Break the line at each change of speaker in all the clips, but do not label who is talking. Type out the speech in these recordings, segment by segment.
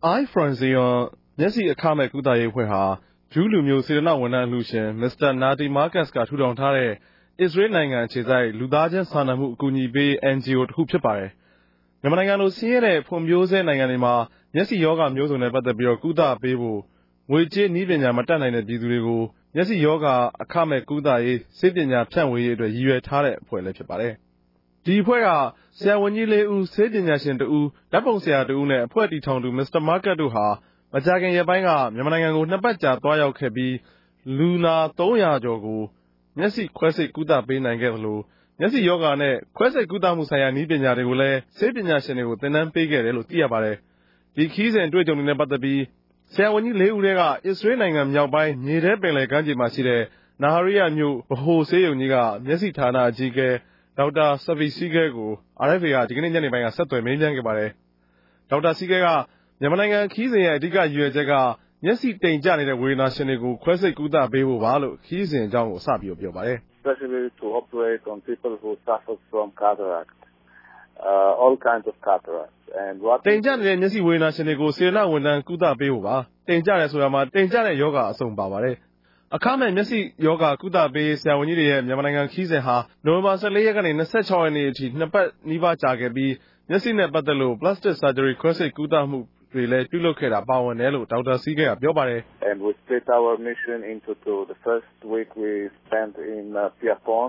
Eye Fronzion မျက်စိအခမဲ့ကုသရေးအဖွဲ့ဟာဂျူးလူမျိုးစေတနာဝန်ထမ်းအလှူရှင်မစ္စတာနာတီမာကတ်ကထူထောင်ထားတဲ့အစ္စရေးနိုင်ငံအခြေစိုက်လူသားချင်းစာနာမှုအကူအညီပေး NGO တစ်ခုဖြစ်ပါတယ်။မြန်မာနိုင်ငံလိုဆင်းရဲတဲ့ဖွံ့ဖြိုးဆဲနိုင်ငံတွေမှာမျက်စိရောဂါမျိုးစုံနဲ့ပတ်သက်ပြီးကုသပေးဖို့ငွေကြေးနည်းပညာမတတ်နိုင်တဲ့ပြည်သူတွေကိုမျက်စိရောဂါအခမဲ့ကုသရေးဆေးပညာဖြန့်ဝေရေးအတွက်ရည်ရွယ်ထားတဲ့အဖွဲ့လည်းဖြစ်ပါတယ်။ဒီအဖွဲ့ကဆရာဝန်ကြီး၄ဦးဆေးပညာရှင်2ဦးလက်ပုံဆရာ2ဦးနဲ့အဖွဲ့တည်ထောင်သူမစ္စတာမာကတ်တို့ဟာမကြာခင်ရက်ပိုင်းကမြန်မာနိုင်ငံကို2ပတ်ကြာသွားရောက်ခဲ့ပြီးလူနာ300ကျော်ကိုမျက်စိခွဲစိတ်ကုသပေးနိုင်ခဲ့သလိုမျက်စိယောဂါနဲ့ခွဲစိတ်ကုသမှုဆိုင်ရာနည်းပညာတွေကိုလည်းဆေးပညာရှင်တွေကိုသင်တန်းပေးခဲ့တယ်လို့သိရပါတယ်။ဒီခီးစဉ်တွေ့ကြုံတွေနဲ့ပတ်သက်ပြီးဆရာဝန်ကြီး၄ဦးထဲကအစ္စရေးနိုင်ငံမြောက်ပိုင်းမြေထဲပင်လယ်ကမ်းခြေမှာရှိတဲ့နာဟာရီယာမြို့ဗဟိုဆေးရုံကြီးကမျက်စိဌာနအကြီးအကဲဒေါက်တာဆဗီစီကဲကို RFA ကဒီကနေ့ညနေပိုင်းကဆက်သွယ်မေးမြန်းခဲ့ပါတယ်။ဒေါက်တာစီကဲကမြန်မာနိုင်ငံခီးစဉ်ရဲ့အဓိကရည်ရွယ်ချက်ကမျက်စိတိမ်ကျနေတဲ့ဝေဒနာရှင်တွေကိုခွဲစိတ်ကုသပေးဖို့ပါလို့ခီးစဉ်အကြောင်းကိုစပြီးပြောပါတယ်။
Especially to operate on people who suffer from cataract, all kinds of cataracts. And what
တိမ်ကျနေတဲ့မျက်စိဝေဒနာရှင်တွေကိုစေတနာဝန်ထမ်းကုသပေးဖို့ပါ။တိမ်ကျတယ်ဆိုတာမှာတိမ်ကျတဲ့ယောဂအစုံပါပါတယ်။အခမဲ့မျက်စိယောဂကုသပေးဆရာဝန်ကြီးတွေရဲ့မြန်မာနိုင်ငံခီးစဉ်ဟာနိုဝင်ဘာ14ရက်ကနေ26ရက်နေ့အထိ2ပတ်နီးပါးကြာခဲ့ပြီးမျက်စိနဲ့ပတ်သက်လို့ plastic surgery ခွဲစိတ်ကုသမှုတွေလည်းပြုလုပ်ခဲ့တာပါဝင်တယ်လို့ဒေါက်တာစီကဲကပြောပါတယ်။
And we split our mission into two. The first week we spent in Piapon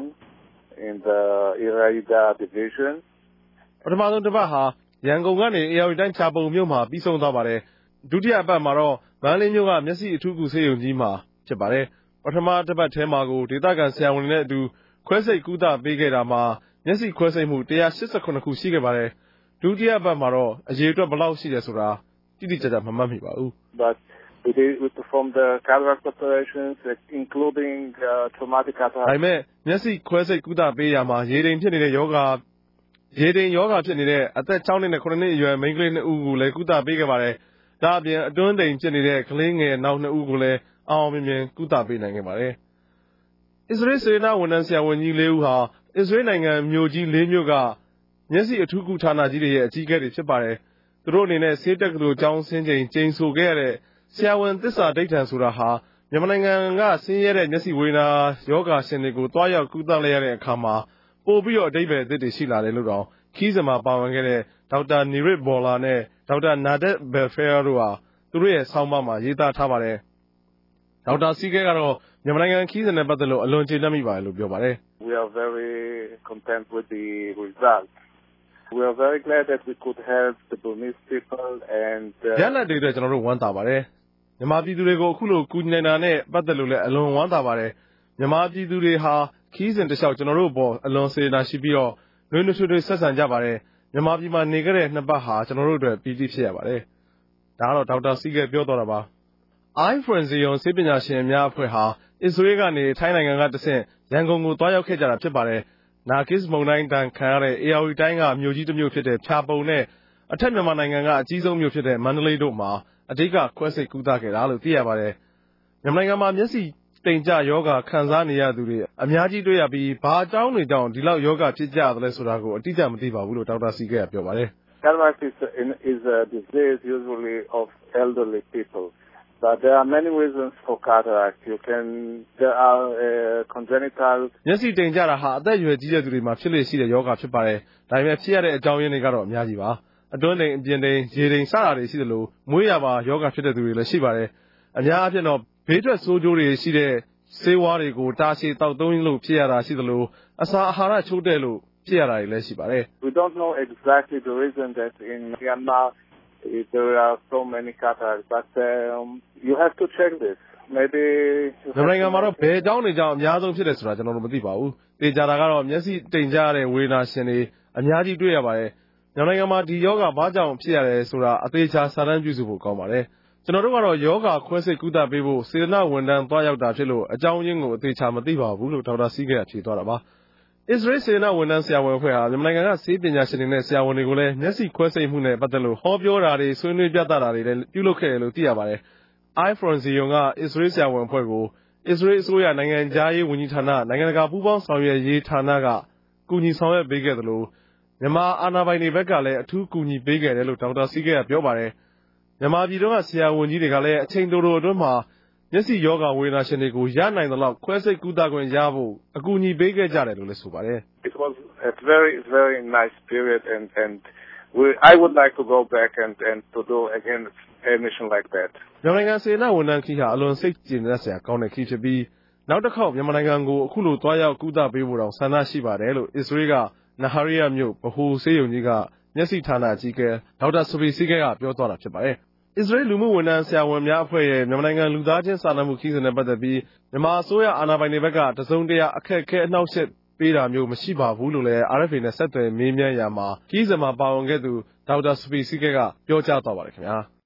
in the Iraida division.
ပထမဆုံးတစ်ပတ်ဟာရန်ကုန်ကနေအေရဝတီတိုင်းချာပုံမြို့မှာပြီးဆုံးသွားပါတယ်။ဒုတိယပတ်မှာတော့မန္တလေးမြို့ကမျက်စိအထူးကုဆေးရုံကြီးမှာဖြစ်ပါတယ်။ပထမတစ်ပတ်ထဲမှာကိုဒေသခံဆရာဝန်တွေနဲ့အတူခွဲစိတ်ကုသပေးခဲ့တာမှာမျက်စိခွဲစိတ်မှု189ခုရှိခဲ့ပါတယ်။ဒုတိယပတ်မှာတော့အရေအတွက်ဘယ်လောက်ရှိတယ်ဆိုတာတိတိကျကျမမှတ်မိပါဘူး။
But we performed the cataract operations, including traumatic cataract.
ဒါပေမဲ့မျက်စိခွဲစိတ်ကုသပေးရမှာရေတိမ်ဖြစ်နေတဲ့ယောဂဖြစ်နေတဲ့အသက်6နှစ်နဲ့9နှစ်အရွယ်မိန်းကလေး2ဦးကိုလည်းကုသပေးခဲ့ပါတယ်။ဒါအပြင်အတွင်းတိမ်ဖြစ်နေတဲ့ကလေးငယ်နောက်2ဦးကိုလည်းအောင်မြင်မြင်ကုသပေးနိုင်ခဲ့ပါတယ်။အစ္စရေးစေတနာဝန်ထမ်းဆရာဝန်ကြီး4ဦးဟာအစ္စရေးနိုင်ငံမြို့ကြီး4မြို့ကမျက်စိအထူးကုဌာနကြီးတွေရဲ့အကြီးအကဲတွေဖြစ်ပါတယ်။သူတို့အနေနဲ့ဆေးတက္ကသိုလ်ကျောင်းဆင်းချိန်ကျိန်ဆိုခဲ့ရတဲ့ဆရာဝန်သစ္စာဒိဋ္ဌံဆိုတာဟာမြန်မာနိုင်ငံကဆင်းရဲတဲ့မျက်စိဝေဒနာယောဂါရှင်တွေကိုတွားရောက်ကုသလိုက်ရတဲ့အခါမှာပို့ပြီးတော့အဓိပ္ပာယ်အသစ်တွေရှိလာတယ်လို့တော့ခီးစဉ်မှာပါဝင်ခဲ့တဲ့ဒေါက်တာနီရစ်ဘော်လာနဲ့ဒေါက်တာနာဒက်ဘယ်ဖဲယာတို့ဟာသူတို့ရဲ့ဆောင်းပါးမှာရေးသားထားပါတယ်။ဒေါက်တာစီကဲကတော့မြန်မာနိုင်ငံခီးစဉ်နဲ့ပတ်သက်လို့အလွန်ကျေနပ်မိပါတယ်လို့ပြောပါတယ်။
We are very content with the results. We are very glad that we could help the Burmese people and
ရလဒ်တွေအတွက်ကျွန်တော်တို့ဝမ်းသာပါတယ်။မြန်မာပြည်သူတွေကိုအခုလိုကူညီနိုင်တာနဲ့ပတ်သက်လို့လည်းအလွန်ဝမ်းသာပါတယ်။မြန်မာပြည်သူတွေဟာခီးစဉ်တစ်လျှောက်ကျွန်တော်တို့ဘောအလွန်စေတနာရှိပြီးတော့နှွေးနှွေးထွေးထွေးဆက်ဆံကြပါတယ်။မြန်မာပြည်မှာနေခဲ့တဲ့2ပတ်ဟာကျွန်တော်တို့အတွက်ပီတိဖြစ်ရပါတယ်။ဒါကတော့ဒေါက်တာစီကဲပြောသွားတာပါ။ Eye Fronzion ဆေးပညာရှင်များအဖွဲ့ဟာအစ္စရေးကနေထိုင်းနိုင်ငံကတဆင့်ရန်ကုန်ကိုသွားရောက်ခဲ့ကြတာဖြစ်ပါတယ်။နာဂစ်မုန်တိုင်းတန်ခံရတဲ့အေရဝတီတိုင်းကမြို့ကြီးတစ်မြို့ဖြစ်တဲ့ဖြာပုံနဲ့အထက်မြန်မာနိုင်ငံကအကြီးဆုံးမြို့ဖြစ်တဲ့မန္တလေးတို့မှာအဓိကခွဲစိတ်ကုသခဲ့တာလို့သိရပါတယ်။မြန်မာနိုင်ငံမှာမျက်စိတိမ်ကျယောဂခံစားနေရသူတွေအများကြီးတွေ့ရပြီးဘာအကြောင်းတွေကြောင့်ဒီလောက်ယောဂဖြစ်ကြရသလဲဆိုတာကိုအတိအကျမသိပါဘူးလို့ဒေါက်တာစီကဲကပြောပါတယ်။
Cataract is a disease usually of elderly people. But there are many reasons for cataract. There are congenital
မျက်စိတိမ်ကျတာဟာအသက်အရွယ်ကြီးတဲ့သူတွေမှာဖြစ်လေ့ရှိတဲ့ယောဂဖြစ်ပါတယ်။ဒါပေမဲ့ဖြစ်ရတဲ့အကြောင်းရင်းတွေကတော့အများကြီးပါ။အတွင်းတိမ်အပြင်တိမ်ရေတိမ်စတာတွေရှိသလိုမွေးရပါယောဂဖြစ်တဲ့သူတွေလည်းရှိပါတယ်။အများအားဖြင့်တော့ဘေးထွက်ဆိုးကျိုးတွေရှိတဲ့ဆေးဝါးတွေကိုတာရှည်တောက်သုံးလို့ဖြစ်ရတာရှိသလိုအစာအာဟာရချိုးတဲ့လို့ဖြစ်ရတာတွေလည်းရှိပါတယ်။
We don't know exactly the reason that in Myanmar there are so many cataracts, but you have to check this. Maybe
မြန်မာနိုင်ငံမှာတော့ဘယ်အကြောင်းတွေကြောင့်အများဆုံးဖြစ်တယ်ဆိုတာကျွန်တော်တို့မသိပါဘူး။သိကြတာကတော့မျက်စိတိမ်ကျရတဲ့ဝေဒနာရှင်တွေအများကြီးတွေ့ရပါတယ်။မြန်မာနိုင်ငံမှာဒီယောဂဘာကြောင့်ဖြစ်ရတယ်ဆိုတာအသေးချာစာတမ်းပြုစုဖို့ကောင်းပါတယ်။ကျွန်တော်တို့ကတော့ယောဂခွဲစိတ်ကုသပေးဖို့စေတနာဝန်ထမ်းသွားရောက်တာဖြစ်လို့အကြောင်းရင်းကိုအသေးချာမသိပါဘူးလို့ဒေါက်တာစီကဲဖြေသွားတာပါ။အစ္စရေးစေတနာဝန်ထမ်းဆရာဝန်အဖွဲ့ဟာမြန်မာနိုင်ငံကဆေးပညာရှင်တွေနဲ့ဆရာဝန်တွေကိုလည်းမျက်စိခွဲစိတ်မှုနဲ့ပတ်သက်လို့ဟောပြောတာတွေဆွေးနွေးပြသတာတွေလည်းပြုလုပ်ခဲ့တယ်လို့သိရပါတယ်။ Eye Fronzion ကအစ္စရေးဆရာဝန်အဖွဲ့ကိုအစ္စရေးအစိုးရနိုင်ငံသားရေးဝန်ကြီးဌာနနိုင်ငံတကာပူးပေါင်းဆောင်ရွက်ရေးဌာနကကူညီဆောင်ရွက်ပေးခဲ့တယ်လို့မြန်မာအာဏာပိုင်တွေဘက်ကလည်းအထူးကူညီပေးခဲ့တယ်လို့ဒေါက်တာစီကဲကပြောပါတယ်။မြန်မာပြည်တော်ကဆရာဝန်ကြီးတွေကလည်းအချိန်တိုအတွင်းမှာမျက်စိယောဂဝေဒနာရှင်တွေကိုရနိုင်သလောက်ခွဲစိတ်ကုသခွင့်ရဖို့အကူအညီပေးခဲ့ကြတယ်လို့လည်းဆိုပါတယ်။
It was a very nice period and I would like to go back and to do again a mission like that.
မြန်မာနိုင်ငံစေတနာဝန်ထမ်းခီးဟာအလွန်စိတ်ကျေနပ်စရာကောင်းတဲ့ခီးဖြစ်ပြီးနောက်တစ်ခေါက်မြန်မာနိုင်ငံကိုအခုလိုတွားရောက်ကုသပေးဖို့တောင်ဆန္ဒရှိပါတယ်လို့အစ္စရေးကနာဟာရီယာမြို့ဗဟိုဆေးရုံကြီးကမျက်စိဌာနအကြီးအကဲဒေါက်တာဆိုဖီစီကဲကပြောသွားတာဖြစ်ပါတယ်။ အစ္စရေးလူမှုဝန်ထမ်းဆရာဝန်များအဖွဲ့ရဲ့မြန်မာနိုင်ငံလူသားချင်းစာနာမှုခီးစဉ်နဲ့ပတ်သက်ပြီးမြန်မာအစိုးရအာဏာပိုင်တွေဘက်ကတစုံတရာအခက်အခဲအနှောင့်အယှက်ပေးတာမျိုးမရှိပါဘူးလို့လည်း RFA နဲ့ဆက်သွယ်မေးမြန်းရာမှာခီးစဉ်မှာပါဝင်ခဲ့သူဒေါက်တာဆိုဖီစီကဲကပြောကြားသွားပါတယ်ခင်ဗျာ။